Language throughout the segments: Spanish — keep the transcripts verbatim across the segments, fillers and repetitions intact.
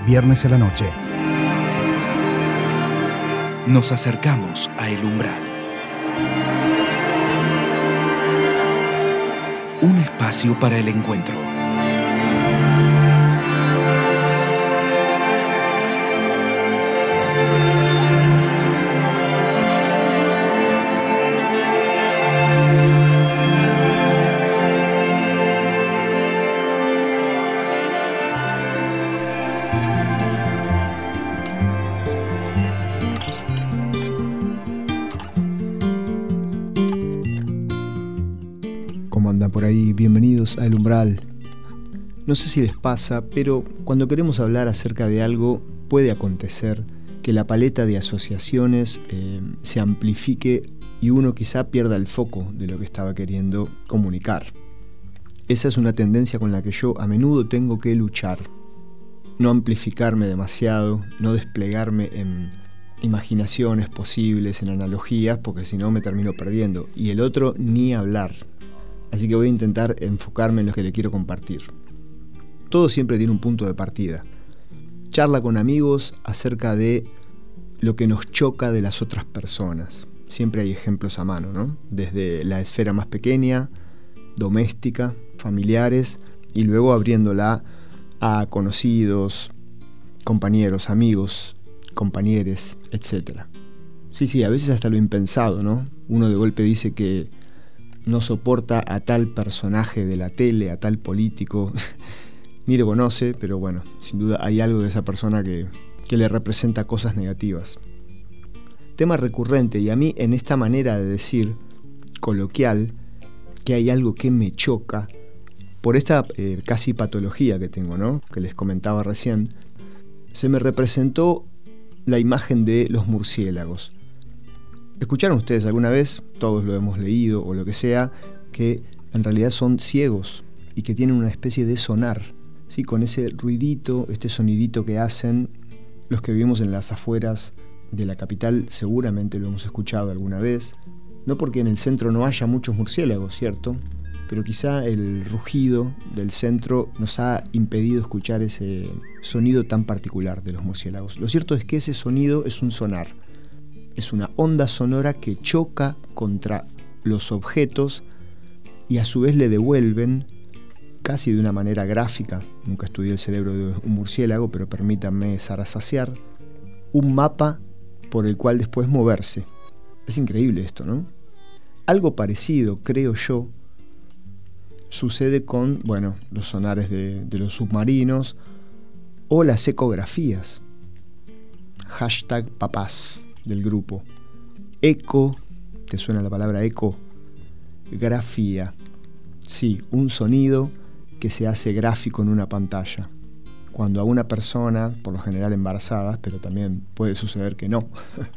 viernes a la noche. Nos acercamos a El Umbral. Un espacio para el encuentro. ¿Cómo andan por ahí? Bienvenidos a El Umbral. No sé si les pasa, pero cuando queremos hablar acerca de algo, puede acontecer que la paleta de asociaciones eh, se amplifique y uno quizá pierda el foco de lo que estaba queriendo comunicar. Esa es una tendencia con la que yo a menudo tengo que luchar. No amplificarme demasiado, no desplegarme en imaginaciones posibles, en analogías, porque si no me termino perdiendo. Y el otro, ni hablar. Así que voy a intentar enfocarme en lo que le quiero compartir. Todo siempre tiene un punto de partida. Charla con amigos acerca de lo que nos choca de las otras personas. Siempre hay ejemplos a mano, ¿no? Desde la esfera más pequeña, doméstica, familiares, y luego abriéndola a conocidos, compañeros, amigos, compañeres, etcétera. Sí, sí, a veces hasta lo impensado, ¿no? Uno de golpe dice que no soporta a tal personaje de la tele, a tal político, ni lo conoce, pero bueno, sin duda hay algo de esa persona que, que le representa cosas negativas. Tema recurrente, y a mí en esta manera de decir coloquial que hay algo que me choca, por esta eh, casi patología que tengo, ¿no? Que les comentaba recién, se me representó la imagen de los murciélagos. ¿Escucharon ustedes alguna vez, todos lo hemos leído o lo que sea, que en realidad son ciegos y que tienen una especie de sonar? ¿Sí? Con ese ruidito, este sonidito que hacen, los que vivimos en las afueras de la capital seguramente lo hemos escuchado alguna vez. No porque en el centro no haya muchos murciélagos, ¿cierto? Pero quizá el rugido del centro nos ha impedido escuchar ese sonido tan particular de los murciélagos. Lo cierto es que ese sonido es un sonar. Es una onda sonora que choca contra los objetos y a su vez le devuelven, casi de una manera gráfica, nunca estudié el cerebro de un murciélago, pero permítanme zarazasear, un mapa por el cual después moverse. Es increíble esto, ¿no? Algo parecido, creo yo, sucede con, bueno, los sonares de, de los submarinos o las ecografías. Hashtag papás del grupo. Eco, ¿te suena la palabra eco? Grafía. Sí, un sonido que se hace gráfico en una pantalla. Cuando a una persona, por lo general embarazada, pero también puede suceder que no,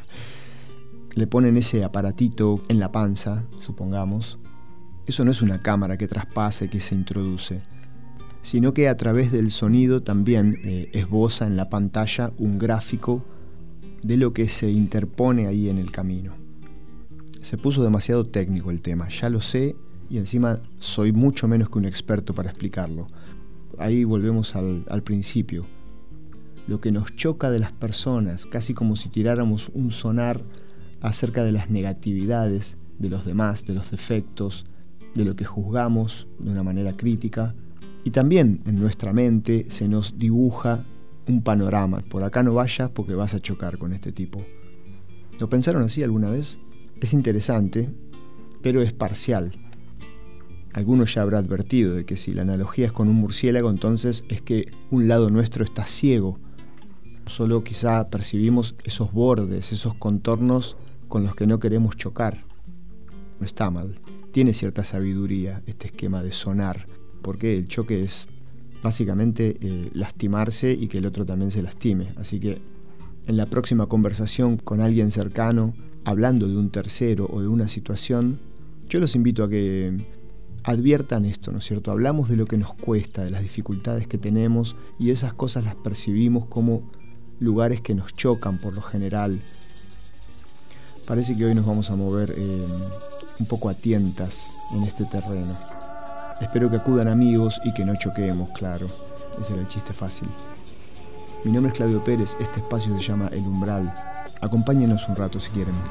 le ponen ese aparatito en la panza, supongamos, eso no es una cámara que traspase, que se introduce, sino que a través del sonido también eh, esboza en la pantalla un gráfico de lo que se interpone ahí en el camino. Se puso demasiado técnico el tema, ya lo sé, y encima soy mucho menos que un experto para explicarlo. Ahí volvemos al, al principio. Lo que nos choca de las personas, casi como si tiráramos un sonar acerca de las negatividades de los demás, de los defectos, de lo que juzgamos de una manera crítica, y también en nuestra mente se nos dibuja un panorama. Por acá no vayas porque vas a chocar con este tipo. ¿Lo pensaron así alguna vez? Es interesante, pero es parcial. Alguno ya habrá advertido de que si la analogía es con un murciélago, entonces es que un lado nuestro está ciego. Solo quizá percibimos esos bordes, esos contornos con los que no queremos chocar. No está mal. Tiene cierta sabiduría este esquema de sonar, porque el choque es básicamente eh, lastimarse y que el otro también se lastime. Así que en la próxima conversación con alguien cercano, hablando de un tercero o de una situación, yo los invito a que adviertan esto, ¿no es cierto? Hablamos de lo que nos cuesta, de las dificultades que tenemos, y esas cosas las percibimos como lugares que nos chocan por lo general. Parece que hoy nos vamos a mover eh, un poco a tientas en este terreno. Espero que acudan amigos y que no choquemos, claro. Ese era el chiste fácil. Mi nombre es Claudio Pérez, este espacio se llama El Umbral. Acompáñenos un rato si quieren.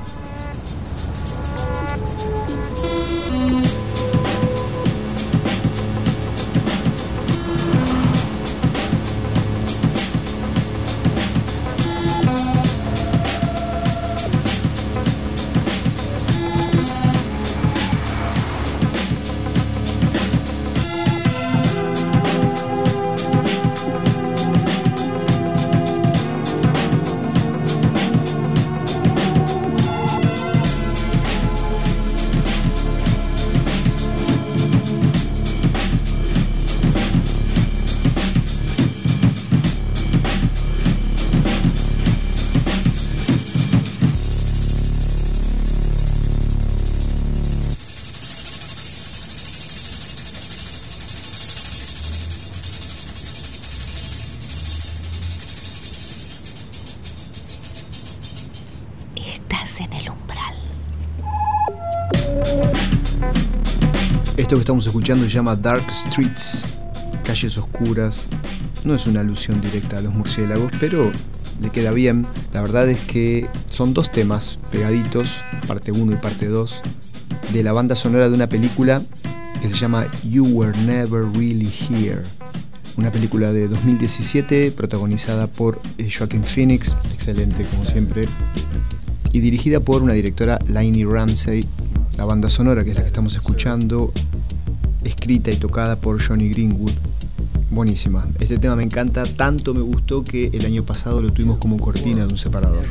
Esto que estamos escuchando se llama Dark Streets, calles oscuras. No es una alusión directa a los murciélagos, pero le queda bien. La verdad es que son dos temas pegaditos, parte uno y parte dos, de la banda sonora de una película que se llama You Were Never Really Here. Una película de dos mil diecisiete protagonizada por Joaquin Phoenix, excelente como siempre, y dirigida por una directora, Lainey Ramsey. La banda sonora, que es la que estamos escuchando, escrita y tocada por Johnny Greenwood. Buenísima. Este tema me encanta, tanto me gustó que el año pasado lo tuvimos como cortina de un separador.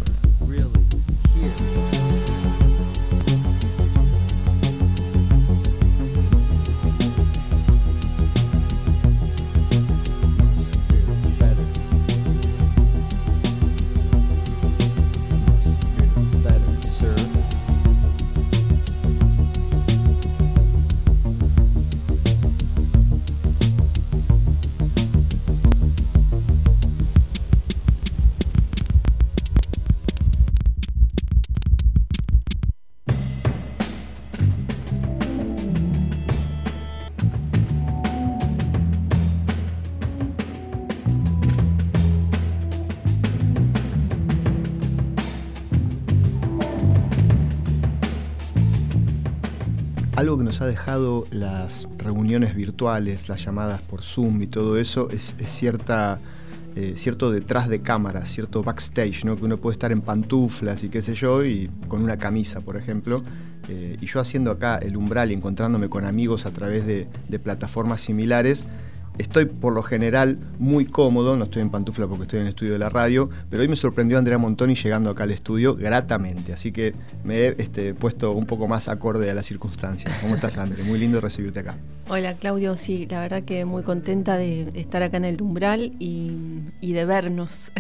Algo que nos ha dejado las reuniones virtuales, las llamadas por Zoom y todo eso, es, es cierta, eh, cierto detrás de cámara, cierto backstage, ¿no? Que uno puede estar en pantuflas y qué sé yo, y con una camisa, por ejemplo. Eh, y yo haciendo acá El Umbral y encontrándome con amigos a través de, de plataformas similares, estoy por lo general muy cómodo, no estoy en pantufla porque estoy en el estudio de la radio, pero hoy me sorprendió Andrea Montoni llegando acá al estudio gratamente, así que me he este, puesto un poco más acorde a las circunstancias. ¿Cómo estás, Andrea? Muy lindo recibirte acá. Hola, Claudio, sí, la verdad que muy contenta de estar acá en El Umbral y, y de vernos.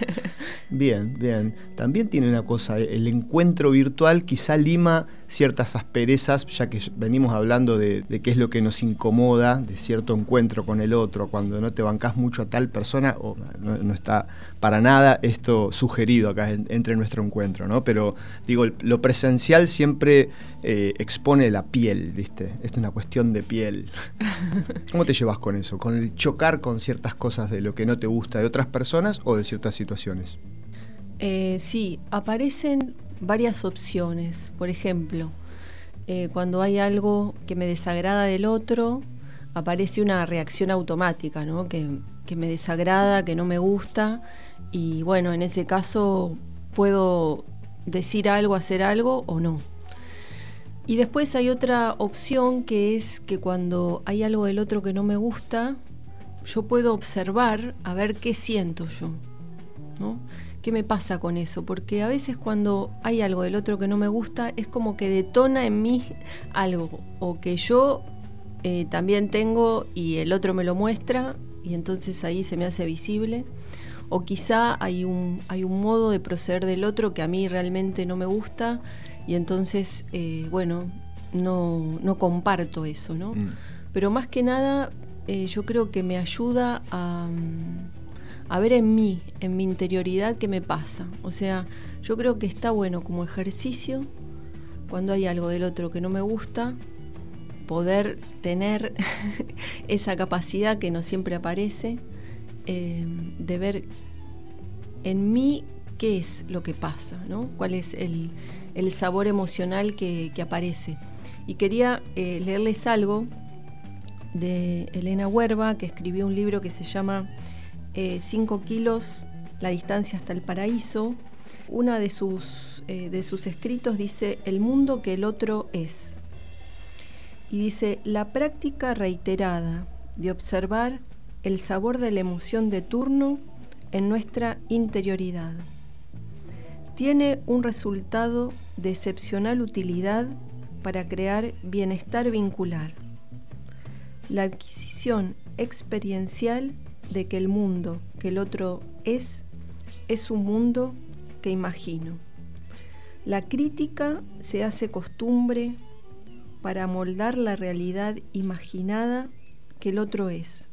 Bien, bien. También tiene una cosa, el encuentro virtual quizá lima ciertas asperezas, ya que venimos hablando de, de qué es lo que nos incomoda de cierto encuentro con el otro, cuando no te bancás mucho a tal persona, o no, no está para nada esto sugerido acá en, entre nuestro encuentro, ¿no? Pero digo, lo presencial siempre eh, expone la piel, ¿viste? Esto es una cuestión de piel. ¿Cómo te llevas con eso? Con el chocar con ciertas cosas de lo que no te gusta de otras personas o de ciertas situaciones. Eh, sí, aparecen varias opciones. Por ejemplo, eh, cuando hay algo que me desagrada del otro, aparece una reacción automática, ¿no? Que, que me desagrada, que no me gusta, y bueno, en ese caso puedo decir algo, hacer algo o no. Y después hay otra opción, que es que cuando hay algo del otro que no me gusta, yo puedo observar a ver qué siento yo, ¿no? ¿Qué me pasa con eso? Porque a veces cuando hay algo del otro que no me gusta, es como que detona en mí algo, o que yo eh, también tengo y el otro me lo muestra, y entonces ahí se me hace visible. O quizá hay un, hay un modo de proceder del otro que a mí realmente no me gusta, y entonces, eh, bueno, no, no comparto eso, ¿no? Mm. Pero más que nada, eh, yo creo que me ayuda a... a ver en mí, en mi interioridad, qué me pasa. O sea, yo creo que está bueno como ejercicio, cuando hay algo del otro que no me gusta, poder tener esa capacidad que no siempre aparece, eh, de ver en mí qué es lo que pasa, ¿no? Cuál es el, el sabor emocional que, que aparece. Y quería eh, leerles algo de Elena Huerva, que escribió un libro que se llama eh, Cinco kilos, la distancia hasta el paraíso. Una de sus, eh, de sus escritos dice: el mundo que el otro es. Y dice: la práctica reiterada de observar el sabor de la emoción de turno en nuestra interioridad tiene un resultado de excepcional utilidad para crear bienestar vincular. La adquisición experiencial de que el mundo que el otro es, es un mundo que imagino. La crítica se hace costumbre para moldar la realidad imaginada que el otro es,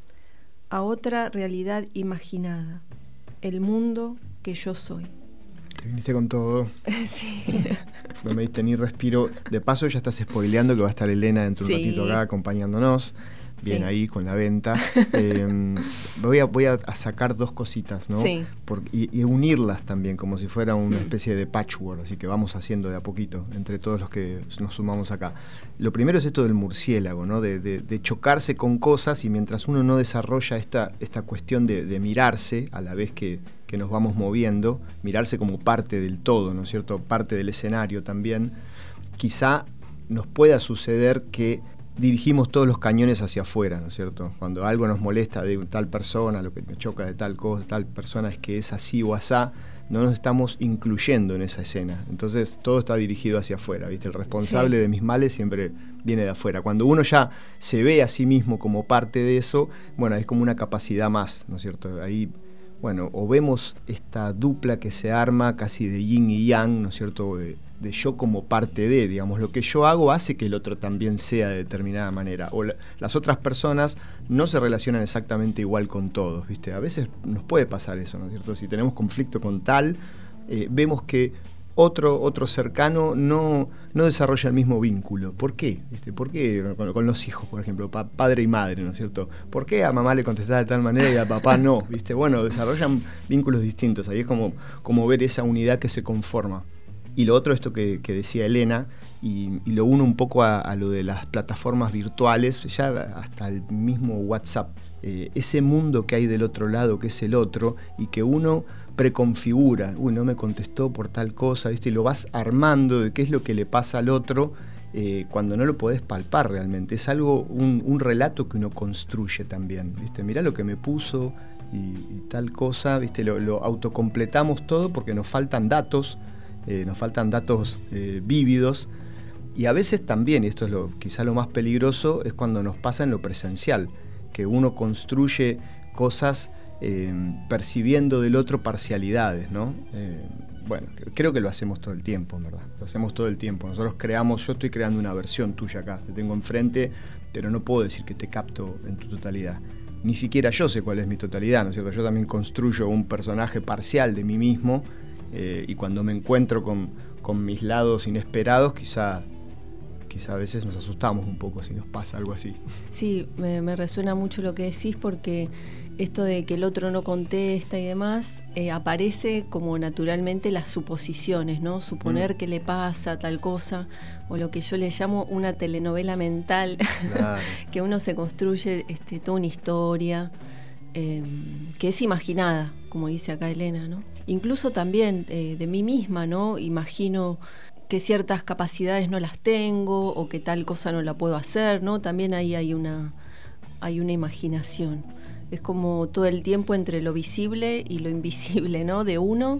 a otra realidad imaginada, el mundo que yo soy. Te viniste con todo. Sí. No me diste ni respiro. De paso ya estás spoileando que va a estar Elena dentro de un Sí. ratito acá acompañándonos. Bien, Sí. ahí con la venta. Eh, voy a, voy a, a sacar dos cositas, ¿no? Sí. Por, y, y unirlas también, como si fuera una Mm. especie de patchwork, así que vamos haciendo de a poquito, entre todos los que nos sumamos acá. Lo primero es esto del murciélago, ¿no? De, de, de chocarse con cosas, y mientras uno no desarrolla esta, esta cuestión de, de mirarse a la vez que, que nos vamos moviendo, mirarse como parte del todo, ¿no es cierto? Parte del escenario también, quizá nos pueda suceder que dirigimos todos los cañones hacia afuera, ¿no es cierto? Cuando algo nos molesta de tal persona, lo que me choca de tal cosa, tal persona es que es así o asá, no nos estamos incluyendo en esa escena. Entonces todo está dirigido hacia afuera, ¿viste? El responsable Sí. de mis males siempre viene de afuera. Cuando uno ya se ve a sí mismo como parte de eso, bueno, es como una capacidad más, ¿no es cierto? Ahí, bueno, o vemos esta dupla que se arma casi de yin y yang, ¿no es cierto?, de, de yo como parte de, digamos, lo que yo hago hace que el otro también sea de determinada manera. O la, las otras personas no se relacionan exactamente igual con todos, ¿viste? A veces nos puede pasar eso, ¿no es cierto? Si tenemos conflicto con tal, eh, vemos que otro, otro cercano no, no desarrolla el mismo vínculo. ¿Por qué? ¿Viste? ¿Por qué con, con los hijos, por ejemplo, pa, padre y madre, ¿no es cierto? ¿Por qué a mamá le contestaba de tal manera y a papá no? ¿Viste? Bueno, desarrollan vínculos distintos. Ahí es como, como ver esa unidad que se conforma. Y lo otro, esto que, que decía Elena, y, y lo uno un poco a, a lo de las plataformas virtuales, ya hasta el mismo WhatsApp. Eh, ese mundo que hay del otro lado, que es el otro, y que uno preconfigura, uy, no me contestó por tal cosa, ¿viste? Y lo vas armando de qué es lo que le pasa al otro, eh, cuando no lo podés palpar realmente. Es algo, un, un relato que uno construye también, ¿viste? Mirá lo que me puso y, y tal cosa, ¿viste? Lo, lo autocompletamos todo porque nos faltan datos, eh, nos faltan datos eh, vívidos. Y a veces también, y esto es lo, quizá lo más peligroso, es cuando nos pasa en lo presencial, que uno construye cosas eh, percibiendo del otro parcialidades, ¿no? Eh, bueno, creo que lo hacemos todo el tiempo, en verdad. Lo hacemos todo el tiempo. Nosotros creamos, yo estoy creando una versión tuya acá, te tengo enfrente, pero no puedo decir que te capto en tu totalidad. Ni siquiera yo sé cuál es mi totalidad, ¿no es cierto? Yo también construyo un personaje parcial de mí mismo, eh, y cuando me encuentro con, con mis lados inesperados, quizá... quizá a veces nos asustamos un poco si nos pasa algo así. Sí, me, me resuena mucho lo que decís, porque esto de que el otro no contesta y demás, eh, aparece como naturalmente las suposiciones, ¿no? Suponer mm. que le pasa tal cosa, o lo que yo le llamo una telenovela mental, claro. Que uno se construye este, toda una historia eh, que es imaginada, como dice acá Elena, ¿no? Incluso también eh, de mí misma, ¿no? Imagino que ciertas capacidades no las tengo, o que tal cosa no la puedo hacer, ¿no? También ahí hay una, hay una imaginación. Es como todo el tiempo entre lo visible y lo invisible, ¿no? De uno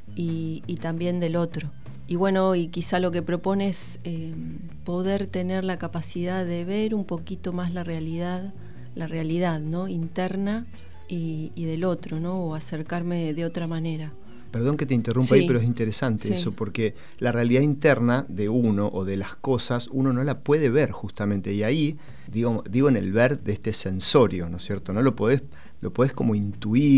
y, y también del otro. Y bueno, y quizá lo que propone es eh, poder tener la capacidad de ver un poquito más la realidad, la realidad, ¿no? Interna y, y del otro, ¿no? O acercarme de otra manera. Perdón que te interrumpa sí, ahí, pero es interesante sí. eso, porque la realidad interna de uno o de las cosas, uno no la puede ver justamente, y ahí, digo, digo en el ver de este sensorio, ¿no es cierto? No lo podés, lo podés como intuir,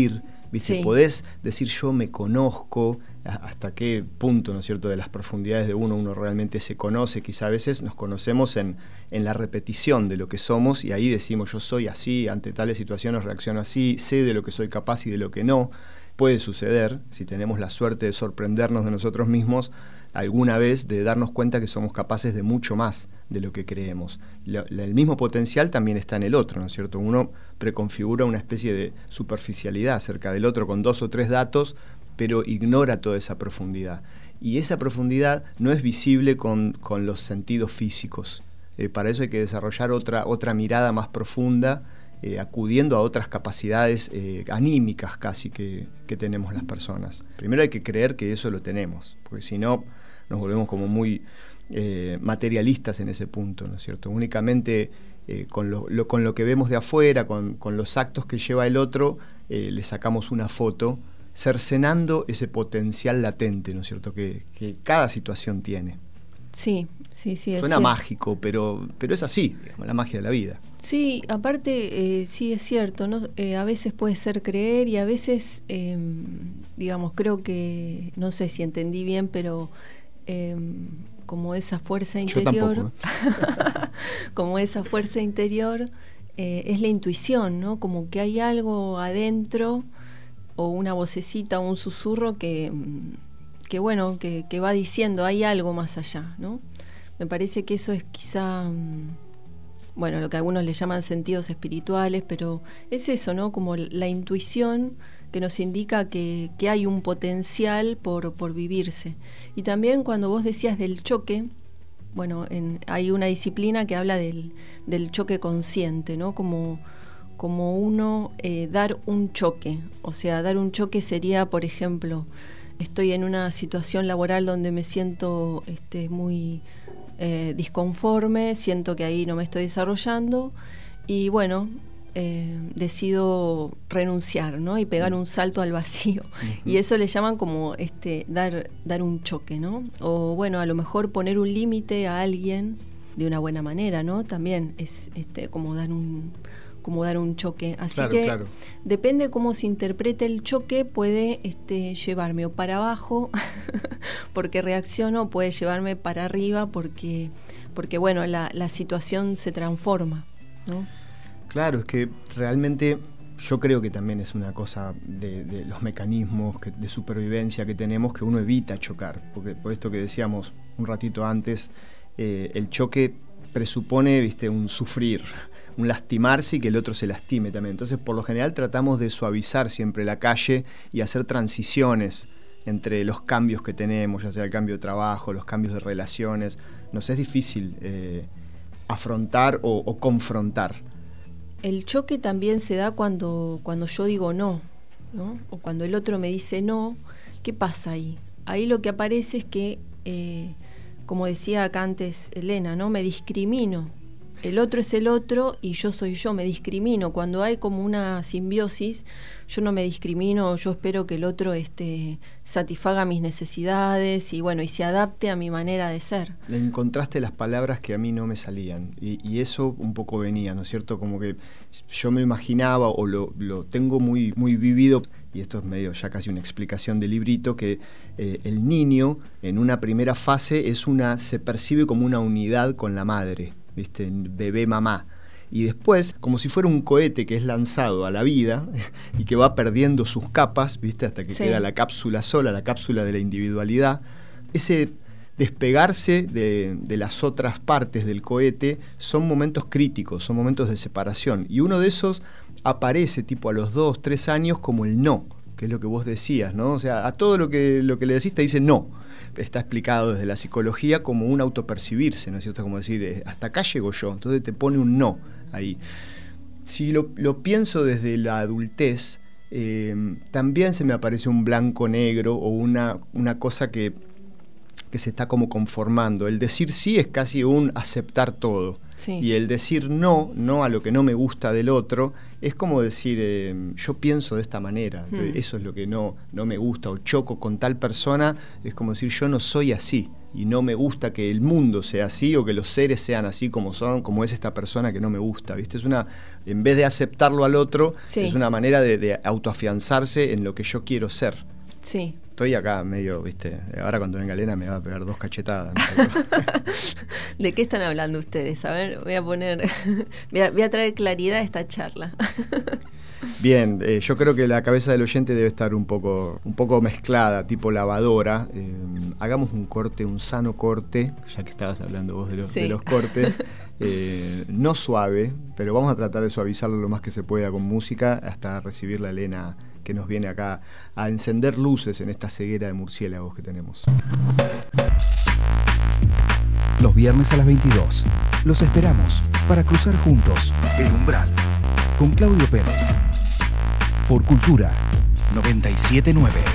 ¿Viste? Sí. Podés decir yo me conozco, hasta qué punto, ¿no es cierto?, de las profundidades de uno, uno realmente se conoce. Quizá a veces nos conocemos en, en la repetición de lo que somos, y ahí decimos yo soy así, ante tales situaciones reacciono así, sé de lo que soy capaz y de lo que no. Puede suceder, si tenemos la suerte de sorprendernos de nosotros mismos, alguna vez de darnos cuenta que somos capaces de mucho más de lo que creemos. La, la, el mismo potencial también está en el otro, ¿no es cierto? Uno preconfigura una especie de superficialidad acerca del otro con dos o tres datos, pero ignora toda esa profundidad. Y esa profundidad no es visible con, con los sentidos físicos. Eh, para eso hay que desarrollar otra, otra mirada más profunda, eh, acudiendo a otras capacidades eh, anímicas casi que, que tenemos las personas. Primero hay que creer que eso lo tenemos, porque si no nos volvemos como muy eh, materialistas en ese punto, ¿no es cierto? Únicamente eh, con, lo, lo, con lo que vemos de afuera, con, con los actos que lleva el otro, eh, le sacamos una foto, cercenando ese potencial latente, ¿no es cierto?, que, que cada situación tiene. Sí, sí, sí. Suena mágico, pero, pero es así, digamos, la magia de la vida. Sí, aparte, eh, sí es cierto, ¿no? Eh, a veces puede ser creer y a veces, eh, digamos, creo que, no sé si entendí bien, pero eh, como esa fuerza interior, Yo tampoco, ¿eh? como esa fuerza interior eh, es la intuición, ¿no? Como que hay algo adentro, o una vocecita o un susurro que, que bueno, que, que va diciendo, hay algo más allá, ¿no? Me parece que eso es quizá, bueno, lo que algunos le llaman sentidos espirituales, pero es eso, ¿no? Como la intuición que nos indica que, que hay un potencial por, por vivirse. Y también cuando vos decías del choque, bueno, en, hay una disciplina que habla del, del choque consciente, ¿no? Como como uno eh, dar un choque, o sea, dar un choque sería, por ejemplo, estoy en una situación laboral donde me siento este, muy eh, disconforme, siento que ahí no me estoy desarrollando y bueno, eh, decido renunciar, ¿no? Y pegar un salto al vacío. Uh-huh. Y eso le llaman como este, dar, dar un choque, ¿no? O bueno, a lo mejor poner un límite a alguien de una buena manera, ¿no? También es este, como dar un... como dar un choque, así claro, que claro. Depende cómo se interprete el choque, puede este, llevarme o para abajo porque reacciono, puede llevarme para arriba porque, porque bueno, la, la situación se transforma, ¿no? Claro, es que realmente yo creo que también es una cosa de, de los mecanismos que, de supervivencia que tenemos, que uno evita chocar, porque por esto que decíamos un ratito antes, eh, el choque presupone, viste, un sufrir, un lastimarse y que el otro se lastime también. Entonces, por lo general tratamos de suavizar siempre la calle y hacer transiciones entre los cambios que tenemos, ya sea el cambio de trabajo, los cambios de relaciones. Nos es difícil eh, afrontar o, o confrontar. El choque también se da cuando, cuando yo digo no, ¿no? O cuando el otro me dice no. ¿Qué pasa ahí? Ahí lo que aparece es que, eh, como decía acá antes Elena, ¿no? Me discrimino. El otro es el otro y yo soy yo, me discrimino. Cuando hay como una simbiosis, yo no me discrimino, yo espero que el otro este, satisfaga mis necesidades y bueno, y se adapte a mi manera de ser. Encontraste las palabras que a mí no me salían y, y eso un poco venía, ¿no es cierto? Como que yo me imaginaba o lo, lo tengo muy, muy vivido, y esto es medio ya casi una explicación del librito, que eh, el niño en una primera fase es una, se percibe como una unidad con la madre, ¿viste? Bebé mamá. Y después, como si fuera un cohete que es lanzado a la vida y que va perdiendo sus capas, ¿viste? Hasta que sí. queda la cápsula sola, la cápsula de la individualidad. Ese despegarse de, de las otras partes del cohete son momentos críticos, son momentos de separación. Y uno de esos aparece tipo a los dos, tres años como el no, que es lo que vos decías, ¿no? O sea, a todo lo que, lo que le decís te dice no. Está explicado desde la psicología como un autopercibirse, ¿no es cierto? Como decir, hasta acá llego yo, entonces te pone un no ahí. Si lo, lo pienso desde la adultez, eh, también se me aparece un blanco-negro o una, una cosa que, que se está como conformando. El decir sí es casi un aceptar todo. Sí. Y el decir no, no a lo que no me gusta del otro, es como decir, eh, yo pienso de esta manera, hmm. eso es lo que no, no me gusta, o choco con tal persona, es como decir, yo no soy así, y no me gusta que el mundo sea así o que los seres sean así como son, como es esta persona que no me gusta, ¿viste? Es una, en vez de aceptarlo al otro, sí. es una manera de, de autoafianzarse en lo que yo quiero ser. Sí. Estoy acá medio, ¿viste? Ahora cuando venga Elena me va a pegar dos cachetadas. ¿De qué están hablando ustedes? A ver, voy a poner, voy a, voy a traer claridad a esta charla. Bien, eh, yo creo que la cabeza del oyente debe estar un poco, un poco mezclada, tipo lavadora. Eh, hagamos un corte, un sano corte, ya que estabas hablando vos de los, sí. de los cortes. Eh, no suave, pero vamos a tratar de suavizarlo lo más que se pueda con música hasta recibir la Elena que nos viene acá a encender luces en esta ceguera de murciélagos que tenemos. Los viernes a las veintidós los esperamos para cruzar juntos el umbral con Claudio Pérez por Cultura noventa y siete punto nueve.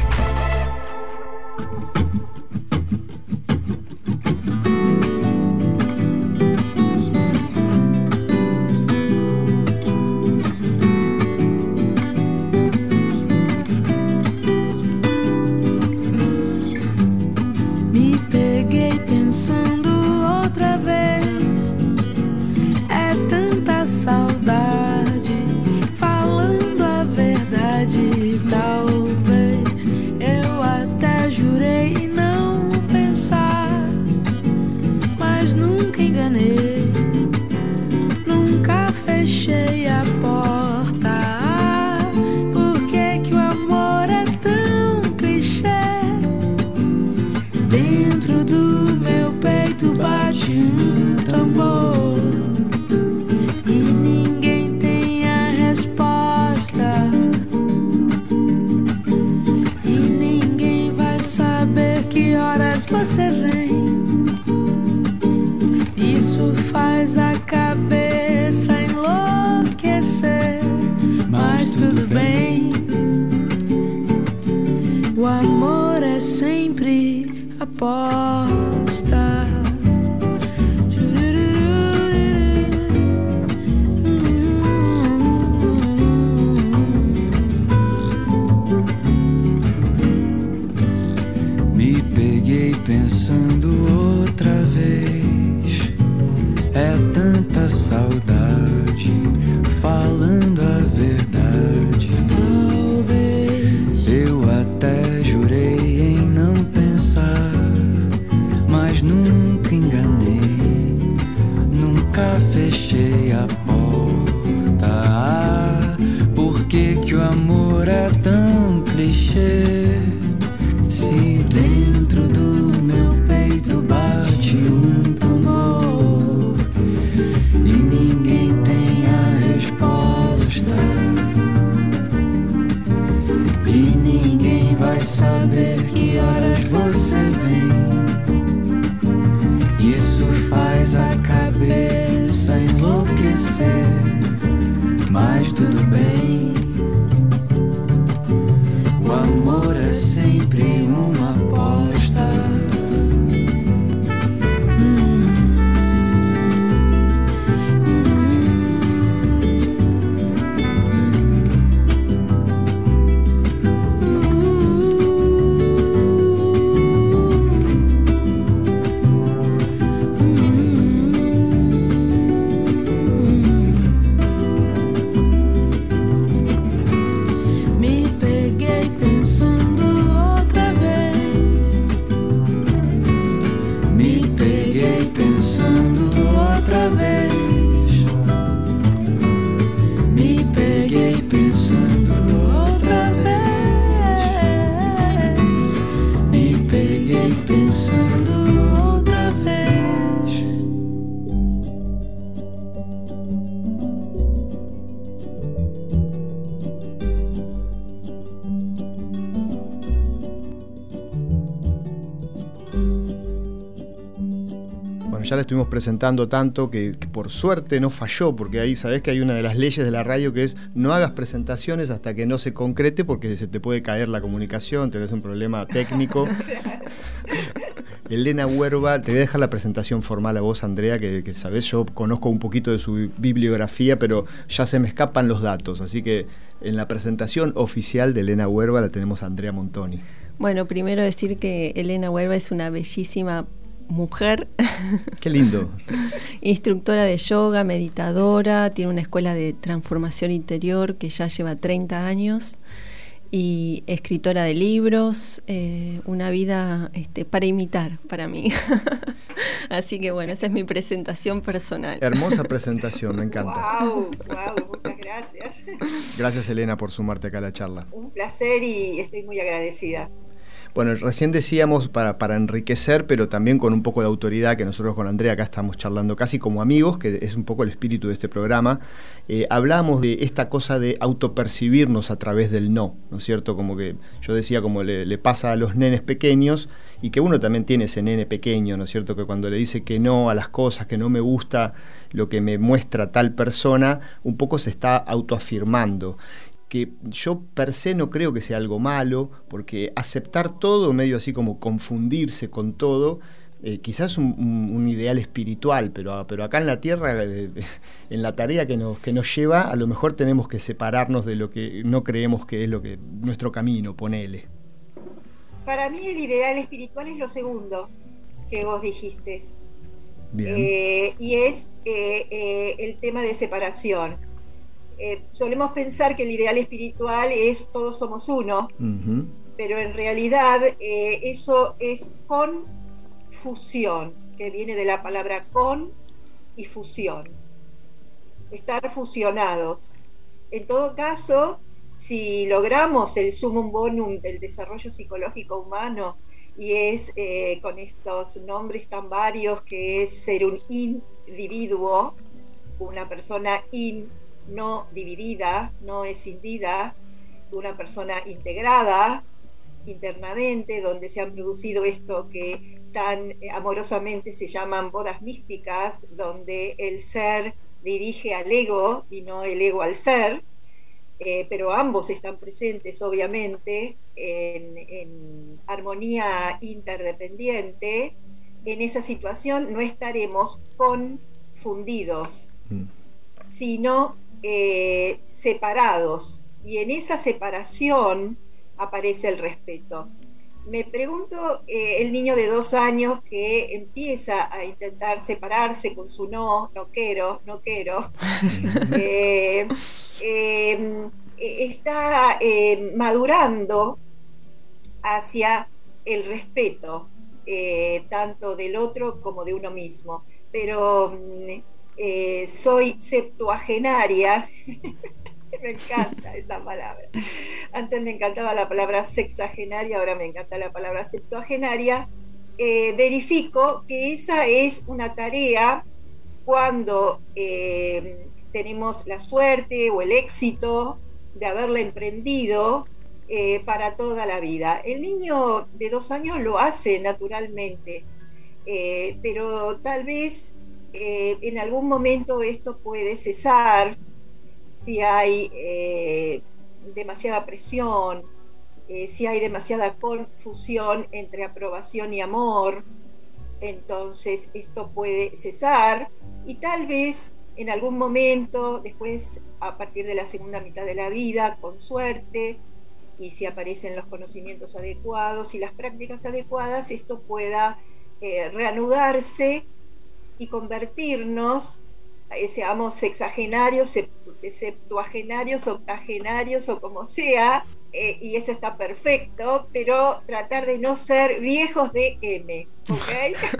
Você vem, isso faz a cabeça enlouquecer, mas tudo bem. O amor é sempre aposta. Pensando outra vez, é tanta saudade, falando a verdade. Talvez eu até jurei em não pensar, mas nunca enganei, nunca fechei a porta. Ah, por que que o amor é tão clichê? Se dentro do meu peito bate um tumor e ninguém tem a resposta, e ninguém vai saber que horas você vem, isso faz a cabeça enlouquecer, mas tudo bem. O amor é sempre uma aposta. Ya la estuvimos presentando tanto que, que por suerte no falló, porque ahí sabés que hay una de las leyes de la radio que es no hagas presentaciones hasta que no se concrete, porque se te puede caer la comunicación, tenés un problema técnico. Elena Huerva, te voy a dejar la presentación formal a vos, Andrea, que, que sabés, yo conozco un poquito de su bibliografía, pero ya se me escapan los datos, así que en la presentación oficial de Elena Huerva la tenemos a Andrea Montoni. Bueno, primero decir que Elena Huerva es una bellísima mujer. Qué lindo. Instructora de yoga, meditadora, tiene una escuela de transformación interior que ya lleva treinta años y escritora de libros, eh, una vida este, para imitar para mí. Así que bueno, esa es mi presentación personal. Hermosa presentación, me encanta. Wow, wow, muchas gracias. Gracias, Elena, por sumarte acá a la charla. Un placer y estoy muy agradecida. Bueno, recién decíamos para, para enriquecer, pero también con un poco de autoridad, que nosotros con Andrea acá estamos charlando casi como amigos, que es un poco el espíritu de este programa. Eh, hablamos de esta cosa de autopercibirnos a través del no, ¿no es cierto? Como que yo decía, como le, le pasa a los nenes pequeños, y que uno también tiene ese nene pequeño, ¿no es cierto? Que cuando le dice que no a las cosas, que no me gusta lo que me muestra tal persona, un poco se está autoafirmando. Que yo per se no creo que sea algo malo, porque aceptar todo, medio así como confundirse con todo, eh, quizás un, un, un ideal espiritual, pero, pero acá en la tierra, eh, en la tarea que nos, que nos lleva, a lo mejor tenemos que separarnos de lo que no creemos que es lo que nuestro camino, ponele. Para mí el ideal espiritual es lo segundo que vos dijiste. Bien. Eh, y es eh, eh, el tema de separación. Eh, solemos pensar que el ideal espiritual es todos somos uno, uh-huh. pero en realidad eh, eso es confusión, que viene de la palabra con y fusión. Estar fusionados. En todo caso, si logramos el sumum bonum del desarrollo psicológico humano, y es eh, con estos nombres tan varios, que es ser un individuo, una persona in no dividida, no escindida, una persona integrada internamente, donde se han producido esto que tan amorosamente se llaman bodas místicas, donde el ser dirige al ego y no el ego al ser, eh, pero ambos están presentes obviamente en, en armonía interdependiente. En esa situación no estaremos confundidos, mm. sino Eh, separados, y en esa separación aparece el respeto. Me pregunto, eh, el niño de dos años que empieza a intentar separarse con su no, no quiero, no quiero, eh, eh, está eh, madurando hacia el respeto, eh, tanto del otro como de uno mismo, pero Eh, soy septuagenaria. Me encanta esa palabra. Antes me encantaba la palabra sexagenaria, ahora me encanta la palabra septuagenaria. Eh, verifico que esa es una tarea cuando eh, tenemos la suerte o el éxito de haberla emprendido eh, para toda la vida. El niño de dos años lo hace naturalmente, eh, pero tal vez Eh, en algún momento esto puede cesar si hay eh, demasiada presión, eh, si hay demasiada confusión entre aprobación y amor. Entonces esto puede cesar y tal vez en algún momento, después a partir de la segunda mitad de la vida, con suerte, y si aparecen los conocimientos adecuados y las prácticas adecuadas, esto pueda eh, reanudarse y convertirnos, eh, seamos sexagenarios, septuagenarios, octogenarios o como sea, eh, y eso está perfecto, pero tratar de no ser viejos de M, ¿ok?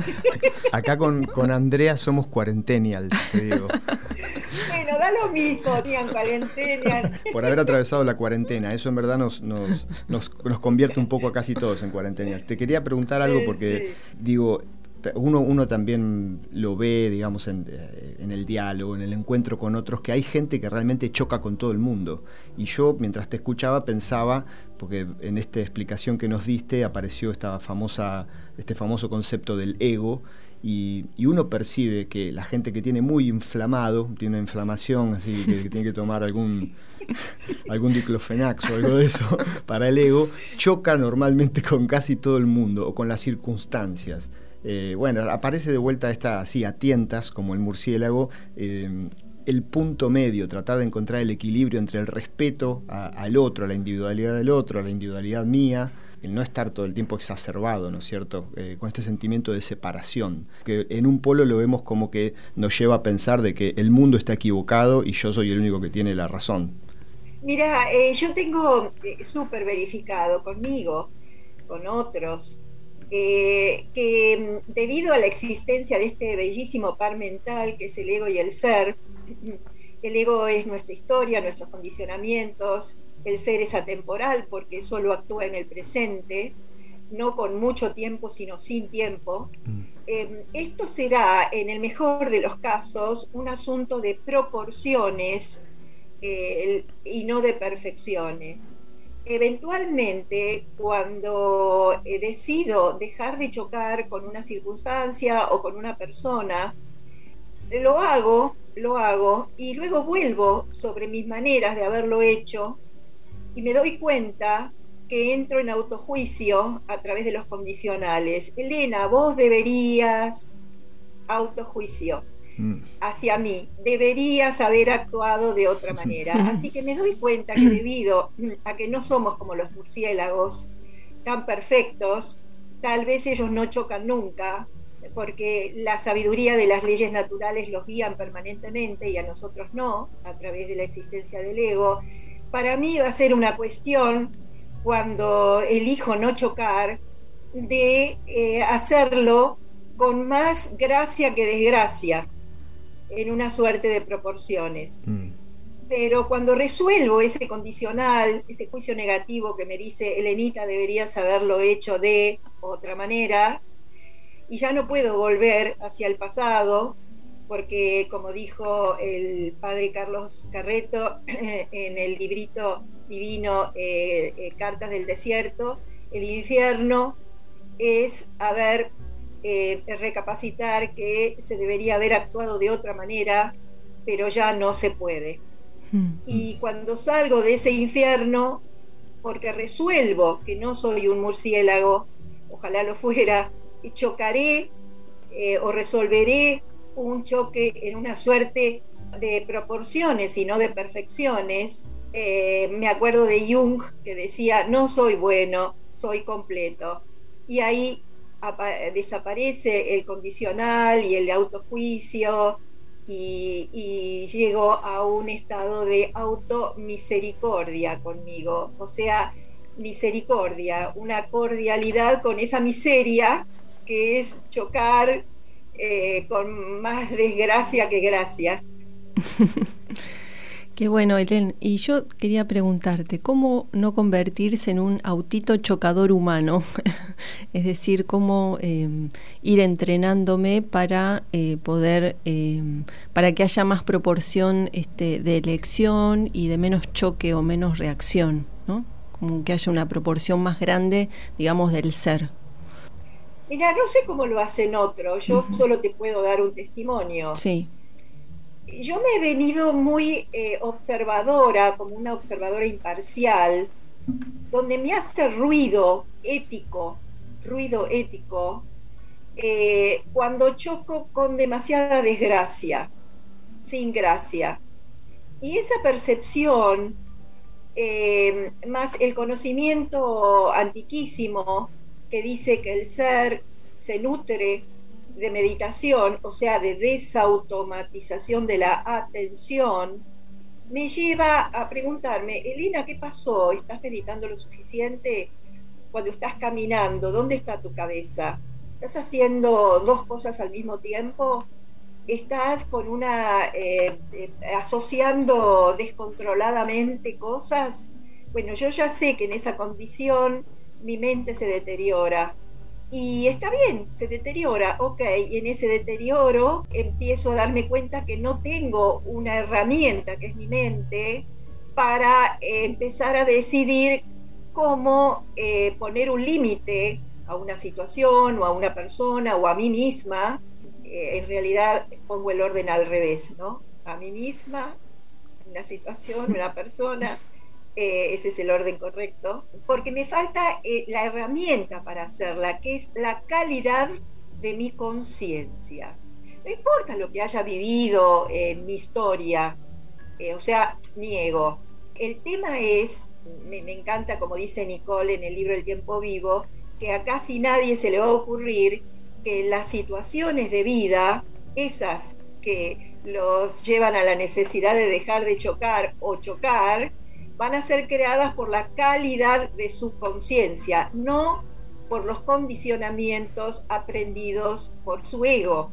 Acá con, con Andrea somos cuarentenials, te digo. Bueno, da lo mismo, digan cuarentenial. Por haber atravesado la cuarentena, eso en verdad nos, nos, nos, nos convierte un poco a casi todos en cuarentenials. Te quería preguntar algo porque, sí. digo, Uno, uno también lo ve, digamos, en, en el diálogo, en el encuentro con otros, que hay gente que realmente choca con todo el mundo. Y yo, mientras te escuchaba, pensaba, porque en esta explicación que nos diste apareció esta famosa, este famoso concepto del ego, y, y uno percibe que la gente que tiene muy inflamado, tiene una inflamación, así que, que tiene que tomar algún, algún diclofenac o algo de eso para el ego, choca normalmente con casi todo el mundo o con las circunstancias. Eh, bueno, aparece de vuelta esta así a tientas, como el murciélago, eh, el punto medio, tratar de encontrar el equilibrio entre el respeto a, al otro, a la individualidad del otro, a la individualidad mía, el no estar todo el tiempo exacerbado, ¿no es cierto?, eh, con este sentimiento de separación, que en un polo lo vemos como que nos lleva a pensar de que el mundo está equivocado y yo soy el único que tiene la razón. Mira, eh, yo tengo eh, súper verificado conmigo, con otros, eh, que debido a la existencia de este bellísimo par mental que es el ego y el ser, el ego es nuestra historia, nuestros condicionamientos, el ser es atemporal porque solo actúa en el presente, no con mucho tiempo, sino sin tiempo. Eh, esto será, en el mejor de los casos, un asunto de proporciones eh, y no de perfecciones. Eventualmente, cuando eh, decido dejar de chocar con una circunstancia o con una persona, lo hago, lo hago y luego vuelvo sobre mis maneras de haberlo hecho y me doy cuenta que entro en autojuicio a través de los condicionales. Elena, vos deberías, autojuicio mm. hacia mí, deberías haber actuado de otra manera. Así que me doy cuenta que debido a que no somos como los murciélagos tan perfectos, tal vez ellos no chocan nunca, porque la sabiduría de las leyes naturales los guían permanentemente y a nosotros no, a través de la existencia del ego. Para mí va a ser una cuestión, cuando elijo no chocar, de eh, hacerlo con más gracia que desgracia, en una suerte de proporciones. Mm. Pero cuando resuelvo ese condicional, ese juicio negativo que me dice, Elenita, deberías haberlo hecho de otra manera, y ya no puedo volver hacia el pasado, porque como dijo el padre Carlos Carreto en el librito divino eh, eh, Cartas del Desierto, el infierno es haber, eh, recapacitar que se debería haber actuado de otra manera, pero ya no se puede. Mm. Y cuando salgo de ese infierno, porque resuelvo que no soy un murciélago, ojalá lo fuera, y chocaré eh, o resolveré un choque en una suerte de proporciones y no de perfecciones. Eh, me acuerdo de Jung, que decía, no soy bueno, soy completo. Y ahí desaparece el condicional y el autojuicio y, y llego a un estado de automisericordia conmigo, o sea, misericordia, una cordialidad con esa miseria que es chocar eh, con más desgracia que gracia. Qué bueno, Helen. Y yo quería preguntarte, ¿cómo no convertirse en un autito chocador humano? Es decir, ¿cómo eh, ir entrenándome para eh, poder, eh, para que haya más proporción este, de elección y de menos choque o menos reacción, ¿no? Como que haya una proporción más grande, digamos, del ser. Mira, no sé cómo lo hacen otros, yo uh-huh. solo te puedo dar un testimonio. Sí. Yo me he venido muy eh, observadora, como una observadora imparcial, donde me hace ruido ético, ruido ético, eh, cuando choco con demasiada desgracia, sin gracia. Y esa percepción, eh, más el conocimiento antiquísimo que dice que el ser se nutre de meditación, o sea, de desautomatización de la atención, me lleva a preguntarme, Elena, ¿qué pasó? ¿Estás meditando lo suficiente? Cuando estás caminando, ¿dónde está tu cabeza? ¿Estás haciendo dos cosas al mismo tiempo? ¿Estás con una eh, eh, asociando descontroladamente cosas? Bueno, yo ya sé que en esa condición mi mente se deteriora. Y está bien, se deteriora, ok, y en ese deterioro empiezo a darme cuenta que no tengo una herramienta, que es mi mente, para eh, empezar a decidir cómo eh, poner un límite a una situación o a una persona o a mí misma. Eh, en realidad pongo el orden al revés, ¿no? A mí misma, una situación, una persona. Eh, ese es el orden correcto, porque me falta eh, la herramienta para hacerla, que es la calidad de mi conciencia. No importa lo que haya vivido en mi historia, eh, o sea, mi ego. El tema es me, me encanta, como dice Nicole en el libro El tiempo vivo, que a casi nadie se le va a ocurrir que las situaciones de vida, esas que los llevan a la necesidad de dejar de chocar o chocar, van a ser creadas por la calidad de su conciencia, no por los condicionamientos aprendidos por su ego,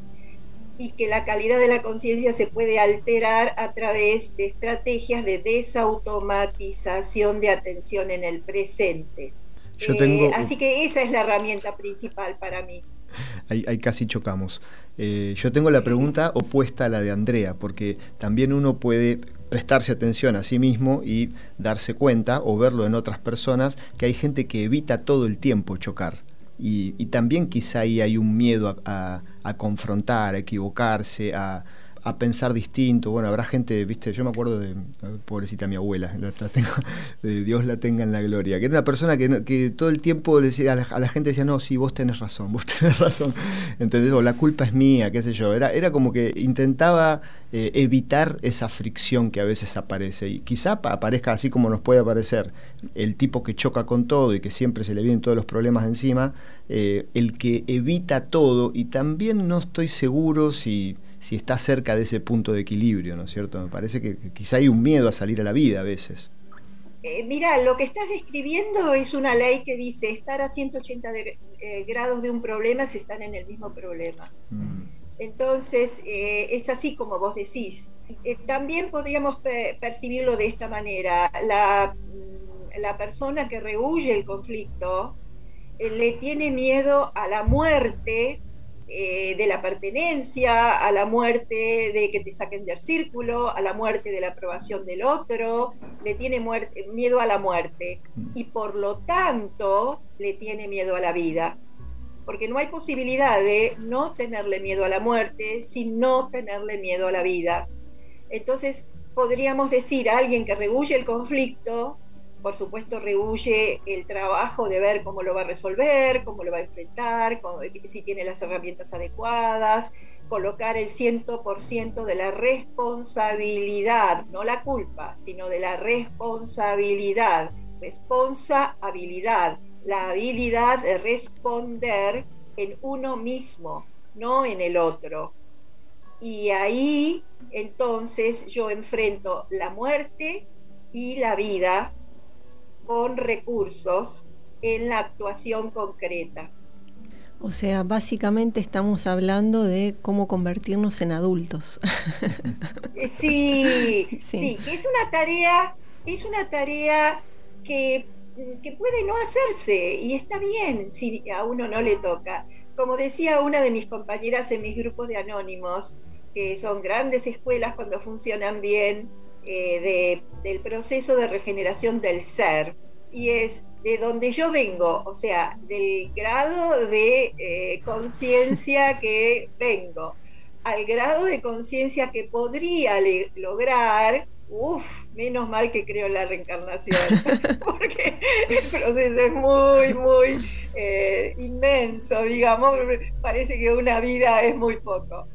y que la calidad de la conciencia se puede alterar a través de estrategias de desautomatización de atención en el presente. Yo tengo... eh, así que esa es la herramienta principal para mí. Ahí, ahí casi chocamos. Eh, yo tengo la pregunta opuesta a la de Andrea, porque también uno puede prestarse atención a sí mismo y darse cuenta o verlo en otras personas que hay gente que evita todo el tiempo chocar. Y, y también quizá ahí hay un miedo a, a, a confrontar, a equivocarse, a, a pensar distinto. Bueno, habrá gente, viste, yo me acuerdo de, pobrecita mi abuela, la, la tengo, de Dios la tenga en la gloria, que era una persona que, que todo el tiempo decía, a, la, a la gente decía, no, sí, vos tenés razón, vos tenés razón, ¿entendés? O la culpa es mía, qué sé yo. Era, era como que intentaba eh, evitar esa fricción que a veces aparece, y quizá aparezca así como nos puede aparecer el tipo que choca con todo y que siempre se le vienen todos los problemas encima, eh, el que evita todo, y también no estoy seguro si... si está cerca de ese punto de equilibrio, ¿no es cierto? Me parece que, que quizá hay un miedo a salir a la vida a veces. Eh, mira, lo que estás describiendo es una ley que dice estar a ciento ochenta de, eh, grados de un problema si están en el mismo problema. Mm. Entonces, eh, es así como vos decís. Eh, también podríamos pe- percibirlo de esta manera. La, la persona que rehúye el conflicto eh, le tiene miedo a la muerte, Eh, de la pertenencia, a la muerte de que te saquen del círculo, a la muerte de la aprobación del otro, le tiene muerte, miedo a la muerte, y por lo tanto le tiene miedo a la vida, porque no hay posibilidad de no tenerle miedo a la muerte sin no tenerle miedo a la vida. Entonces podríamos decir a alguien que rehúye el conflicto, por supuesto rehúye el trabajo de ver cómo lo va a resolver, cómo lo va a enfrentar, cómo, si tiene las herramientas adecuadas, colocar el cien por ciento de la responsabilidad, no la culpa, sino de la responsabilidad, responsabilidad, la habilidad de responder en uno mismo, no en el otro. Y ahí entonces yo enfrento la muerte y la vida con recursos en la actuación concreta. O sea, básicamente estamos hablando de cómo convertirnos en adultos. Sí, sí, sí, que es una tarea, es una tarea que, que puede no hacerse, y está bien si a uno no le toca. Como decía una de mis compañeras en mis grupos de anónimos, que son grandes escuelas cuando funcionan bien, Eh, de, del proceso de regeneración del ser, y es de donde yo vengo, o sea, del grado de eh, conciencia que vengo, al grado de conciencia que podría le- lograr, uff, menos mal que creo en la reencarnación, porque el proceso es muy, muy eh, inmenso, digamos, parece que una vida es muy poco.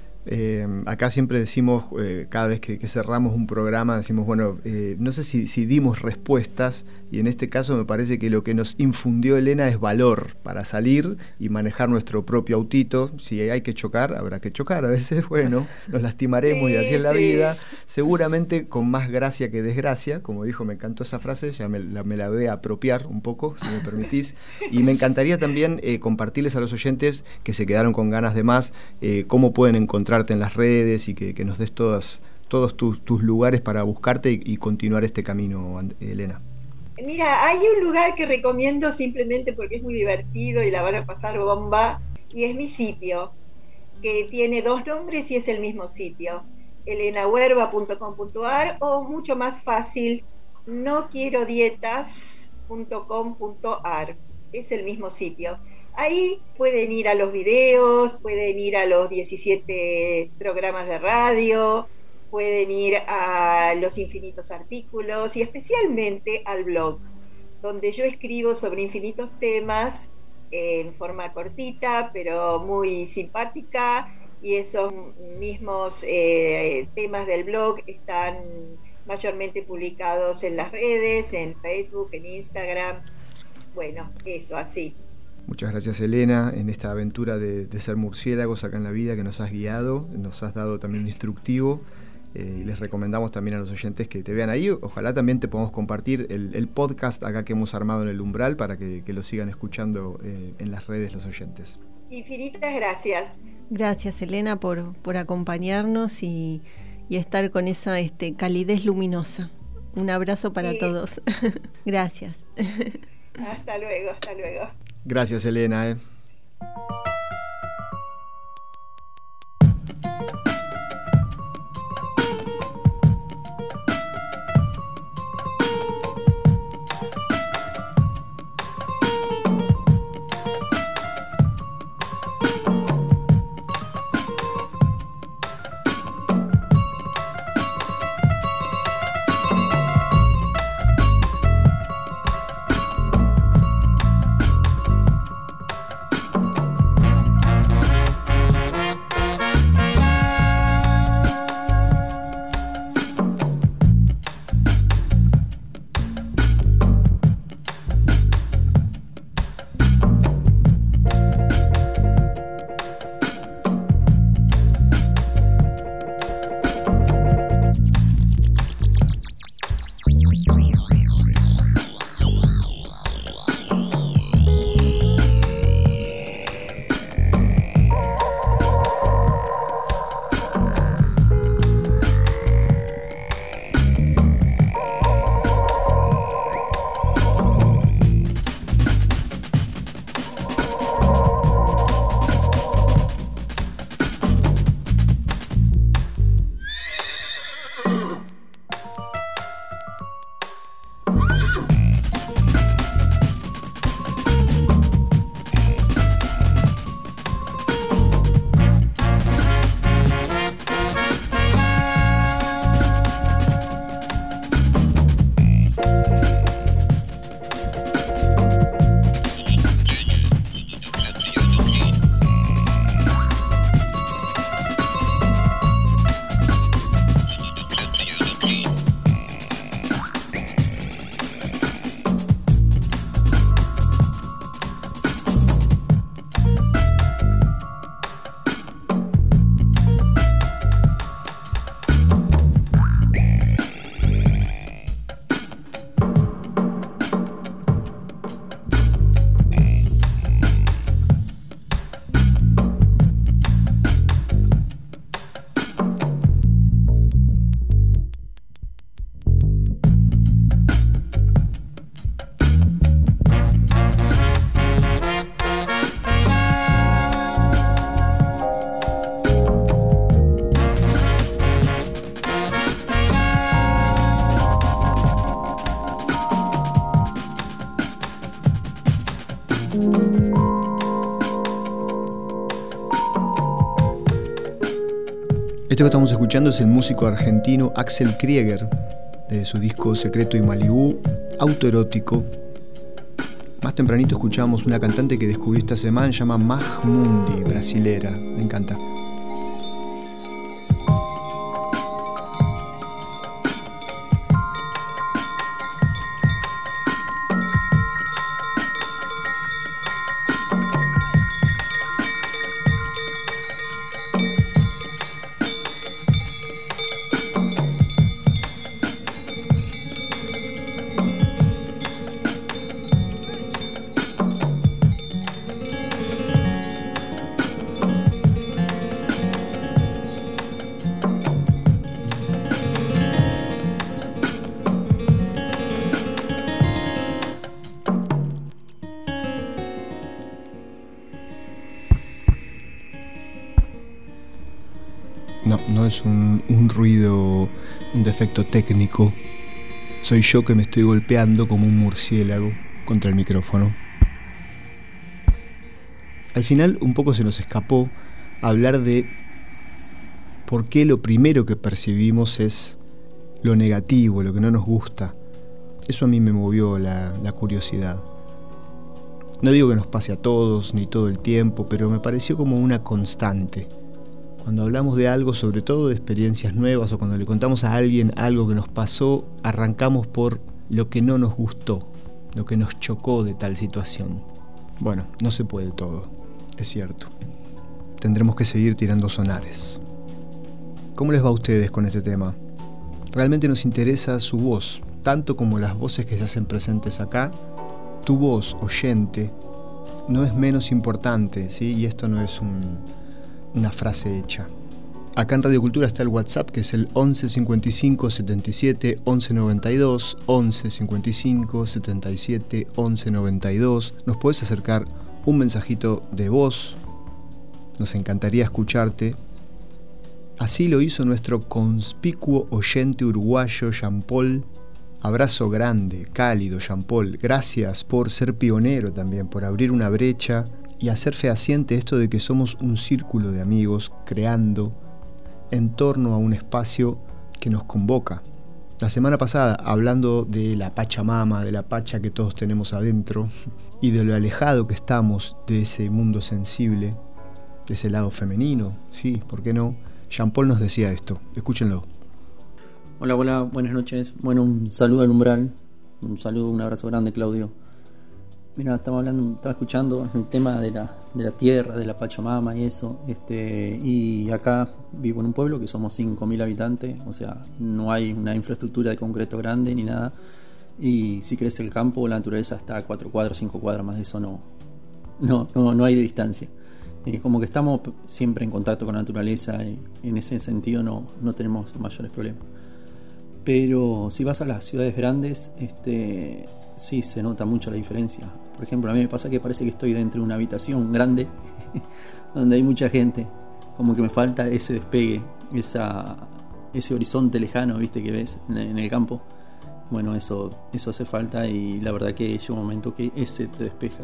Eh, acá siempre decimos, eh, cada vez que, que cerramos un programa, decimos, bueno, eh, no sé si, si dimos respuestas, y en este caso me parece que lo que nos infundió Elena es valor para salir y manejar nuestro propio autito. Si hay que chocar, habrá que chocar, a veces, bueno, nos lastimaremos, sí, y así es la sí. vida, seguramente con más gracia que desgracia, como dijo, me encantó esa frase, ya me la, me la voy a apropiar un poco, si me permitís, y me encantaría también eh, compartirles a los oyentes que se quedaron con ganas de más, eh, cómo pueden encontrar en las redes, y que, que nos des todas, todos tus, tus lugares para buscarte y, y continuar este camino, Elena. Mira, hay un lugar que recomiendo simplemente porque es muy divertido y la van a pasar bomba, y es mi sitio, que tiene dos nombres y es el mismo sitio, elena huerva punto com punto a r, o mucho más fácil, no quiero dietas punto com punto a r, es el mismo sitio. Ahí pueden ir a los videos, pueden ir a los diecisiete programas de radio, pueden ir a los infinitos artículos y especialmente al blog, donde yo escribo sobre infinitos temas eh, en forma cortita, pero muy simpática, y esos mismos eh, temas del blog están mayormente publicados en las redes, en Facebook, en Instagram. Bueno, eso, así. Muchas gracias, Elena, en esta aventura de, de ser murciélagos acá en la vida, que nos has guiado, nos has dado también un instructivo, eh, y les recomendamos también a los oyentes que te vean ahí. Ojalá también te podamos compartir el, el podcast acá que hemos armado en el Umbral para que, que lo sigan escuchando eh, en las redes los oyentes. Infinitas gracias. Gracias, Elena, por, por acompañarnos y, y estar con esa este, calidez luminosa. Un abrazo para sí. todos. Gracias. Hasta luego, hasta luego. Gracias, Elena. Eh. Esto que estamos escuchando es el músico argentino Axel Krieger, de su disco Secreto y Malibú, autoerótico. Más tempranito escuchamos una cantante que descubrí esta semana, se llama Mag Mundi, brasilera, me encanta. No, no es un, un ruido, un defecto técnico. Soy yo que me estoy golpeando como un murciélago contra el micrófono. Al final un poco se nos escapó hablar de por qué lo primero que percibimos es lo negativo, lo que no nos gusta. Eso a mí me movió la, la curiosidad. No digo que nos pase a todos, ni todo el tiempo, pero me pareció como una constante. Cuando hablamos de algo, sobre todo de experiencias nuevas, o cuando le contamos a alguien algo que nos pasó, arrancamos por lo que no nos gustó, lo que nos chocó de tal situación. Bueno, no se puede todo, es cierto. Tendremos que seguir tirando sonares. ¿Cómo les va a ustedes con este tema? Realmente nos interesa su voz, tanto como las voces que se hacen presentes acá. Tu voz, oyente, no es menos importante, ¿sí? Y esto no es un... una frase hecha. Acá en Radio Cultura está el WhatsApp, que es el once cincuenta y cinco setenta y siete once noventa y dos, once cincuenta y cinco setenta y siete once noventa y dos. Nos puedes acercar un mensajito de voz, nos encantaría escucharte. Así lo hizo nuestro conspicuo oyente uruguayo Jean Paul. Abrazo grande, cálido, Jean Paul. Gracias por ser pionero también, por abrir una brecha y hacer fehaciente esto de que somos un círculo de amigos creando en torno a un espacio que nos convoca. La semana pasada, hablando de la Pachamama, de la Pacha que todos tenemos adentro y de lo alejado que estamos de ese mundo sensible, de ese lado femenino, sí, ¿por qué no? Jean Paul nos decía esto, escúchenlo. Hola, hola, buenas noches. Bueno, un saludo al umbral, un saludo, un abrazo grande, Claudio. Mira, estaba hablando, estaba escuchando el tema de la, de la tierra, de la Pachamama y eso, este, y acá vivo en un pueblo que somos cinco mil habitantes, o sea, no hay una infraestructura de concreto grande ni nada, y si crece el campo, la naturaleza está a cuatro cuadras, cinco cuadras, más de eso no, no, no, no hay de distancia. Eh, como que estamos siempre en contacto con la naturaleza y en ese sentido no, no tenemos mayores problemas. Pero si vas a las ciudades grandes, este, sí se nota mucho la diferencia. Por ejemplo, a mí me pasa que parece que estoy dentro de una habitación grande donde hay mucha gente, como que me falta ese despegue, esa, ese horizonte lejano, viste, que ves en, en el campo. Bueno, eso, eso hace falta y la verdad que llega un momento que ese te despeja.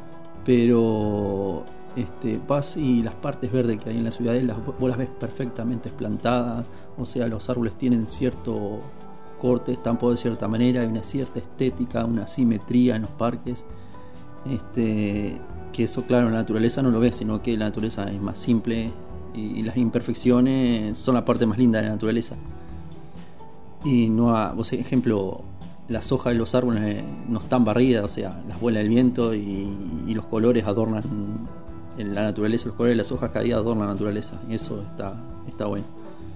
Pero este, vas y las partes verdes que hay en la ciudad, las, vos las ves perfectamente plantadas, o sea, los árboles tienen cierto corte, estampado de cierta manera, hay una cierta estética, una simetría en los parques, este, que eso claro en la naturaleza no lo ves, sino que la naturaleza es más simple y las imperfecciones son la parte más linda de la naturaleza. Y no, ha, por ejemplo, las hojas de los árboles no están barridas, o sea, las vuela el viento y, y los colores adornan en la naturaleza, los colores de las hojas caídas adornan la naturaleza, y eso está, está bueno.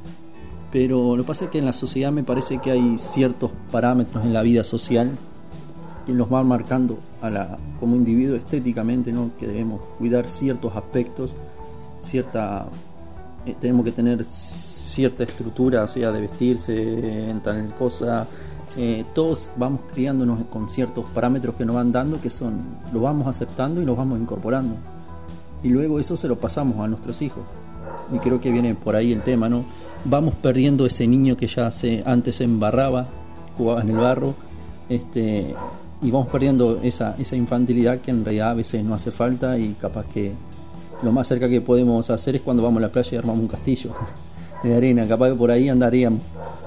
Pero lo que pasa es que en la sociedad me parece que hay ciertos parámetros en la vida social que nos van marcando a la, como individuo estéticamente, ¿no? Que debemos cuidar ciertos aspectos, cierta, eh, tenemos que tener cierta estructura, o sea, de vestirse en tal cosa. Eh, todos vamos criándonos con ciertos parámetros que nos van dando, que son, lo vamos aceptando y los vamos incorporando. Y luego eso se lo pasamos a nuestros hijos. Y creo que viene por ahí el tema, ¿no? Vamos perdiendo ese niño que ya se, antes se embarraba, jugaba en el barro, este, y vamos perdiendo esa, esa infantilidad que en realidad a veces no hace falta, y capaz que lo más cerca que podemos hacer es cuando vamos a la playa y armamos un castillo de arena, capaz que por ahí andaríamos.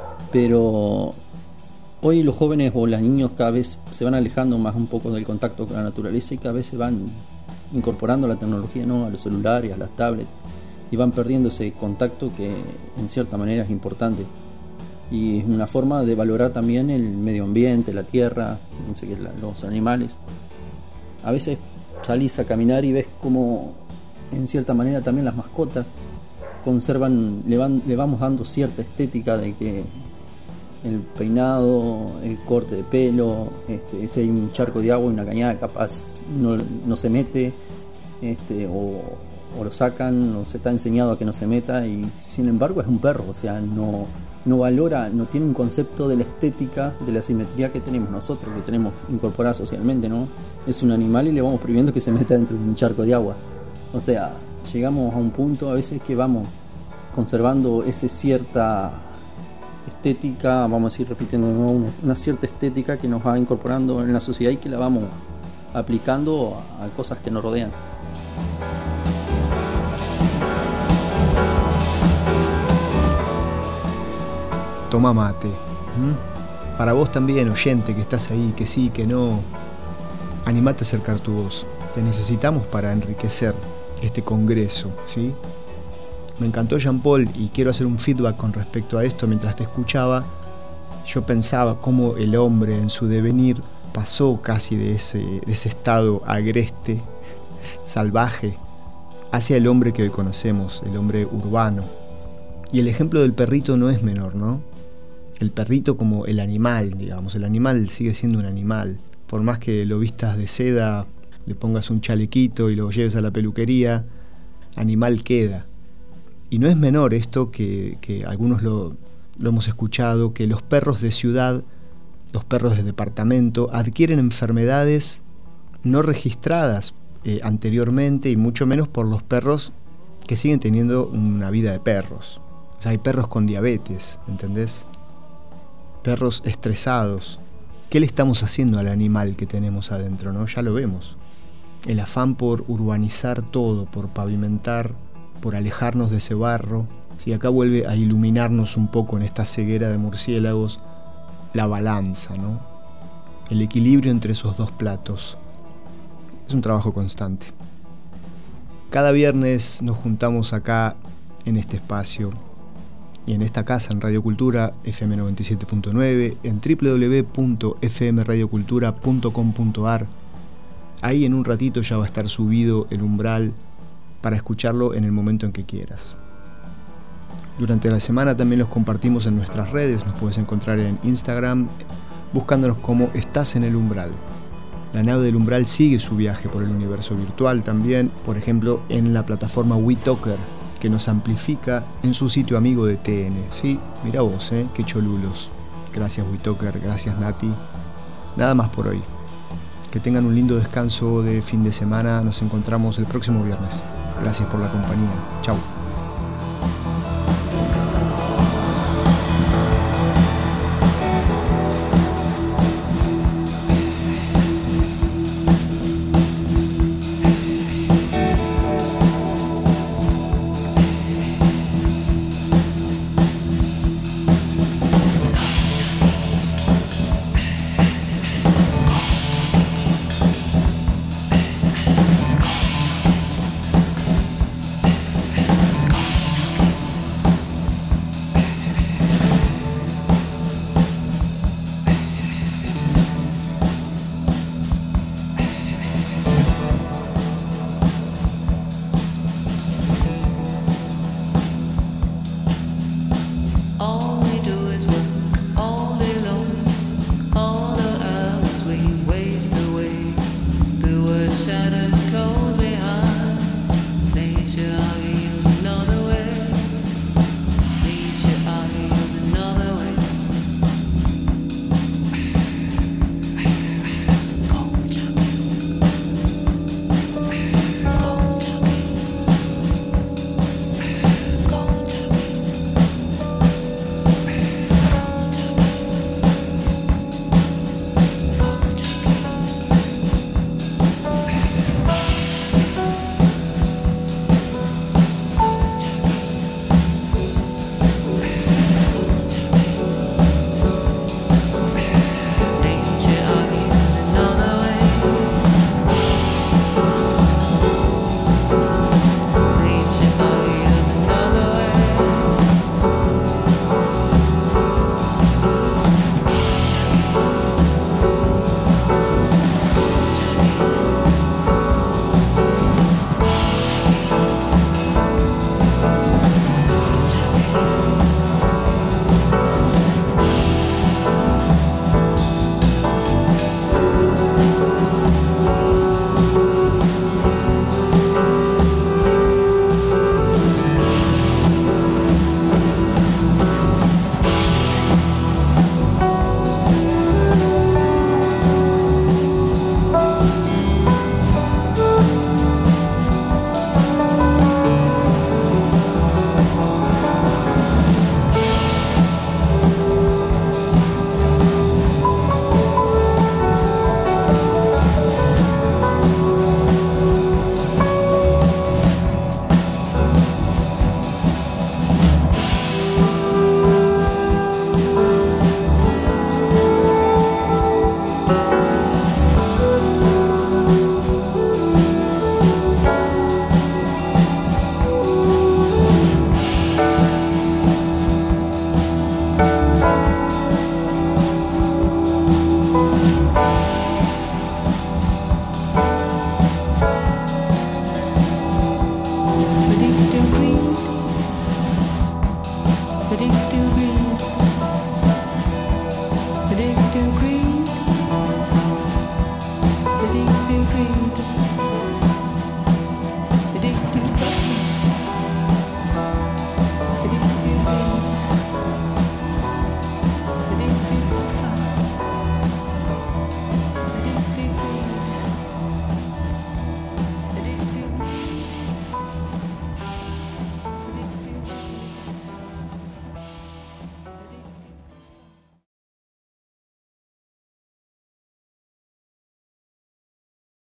Pero hoy los jóvenes o los niños cada vez se van alejando más un poco del contacto con la naturaleza y cada vez se van incorporando la tecnología, ¿no? A los celulares, a las tablets, y van perdiendo ese contacto que en cierta manera es importante, y es una forma de valorar también el medio ambiente, la tierra, no sé qué, los animales. A veces salís a caminar y ves como en cierta manera también las mascotas conservan, le, van, le vamos dando cierta estética de que el peinado, el corte de pelo, este, si hay un charco de agua y una cañada capaz no, no se mete, este, o, o lo sacan, o se está enseñado a que no se meta, y sin embargo es un perro, o sea, no, no valora, no tiene un concepto de la estética, de la simetría que tenemos nosotros, que tenemos incorporada socialmente, ¿no? Es un animal y le vamos prohibiendo que se meta dentro de un charco de agua. O sea, llegamos a un punto a veces que vamos conservando esa cierta estética, vamos a decir, repitiendo, ¿no? una, una cierta estética que nos va incorporando en la sociedad y que la vamos aplicando a, a cosas que nos rodean. Toma mate. ¿Mm? Para vos también, oyente, que estás ahí, que sí, que no, animate a acercar tu voz. Te necesitamos para enriquecer este congreso, ¿sí? me encantó Jean-Paul y quiero hacer un feedback con respecto a esto. Mientras te escuchaba, yo pensaba cómo el hombre en su devenir pasó casi de ese, de ese estado agreste, salvaje, hacia el hombre que hoy conocemos, el hombre urbano. Y el ejemplo del perrito no es menor, ¿no? El perrito como el animal, digamos, el animal sigue siendo un animal. Por más que lo vistas de seda, le pongas un chalequito y lo lleves a la peluquería, animal queda. Y no es menor esto que, que algunos lo, lo hemos escuchado, que los perros de ciudad, los perros de departamento, adquieren enfermedades no registradas eh, anteriormente, y mucho menos por los perros que siguen teniendo una vida de perros. O sea, hay perros con diabetes, ¿entendés? Perros estresados. ¿Qué le estamos haciendo al animal que tenemos adentro, no? Ya lo vemos. El afán por urbanizar todo, por pavimentar, por alejarnos de ese barro. Si acá vuelve a iluminarnos un poco en esta ceguera de murciélagos la balanza, ¿no? El equilibrio entre esos dos platos. Es un trabajo constante. Cada viernes nos juntamos acá en este espacio y en esta casa en Radio Cultura F M noventa y siete punto nueve, en doble u doble u doble u punto f m radio cultura punto com punto a r. Ahí en un ratito ya va a estar subido el umbral para escucharlo en el momento en que quieras. Durante la semana también los compartimos en nuestras redes. Nos puedes encontrar en Instagram buscándonos como Estás en el Umbral. La nave del Umbral sigue su viaje por el universo virtual también, por ejemplo en la plataforma WeTalker, que nos amplifica en su sitio amigo de T N. Sí, mira vos, ¿eh? Qué cholulos. Gracias WeTalker, gracias Nati. Nada más por hoy. Que tengan un lindo descanso de fin de semana. Nos encontramos el próximo viernes. Gracias por la compañía. Chau. Addicted to greed. Addicted to greed.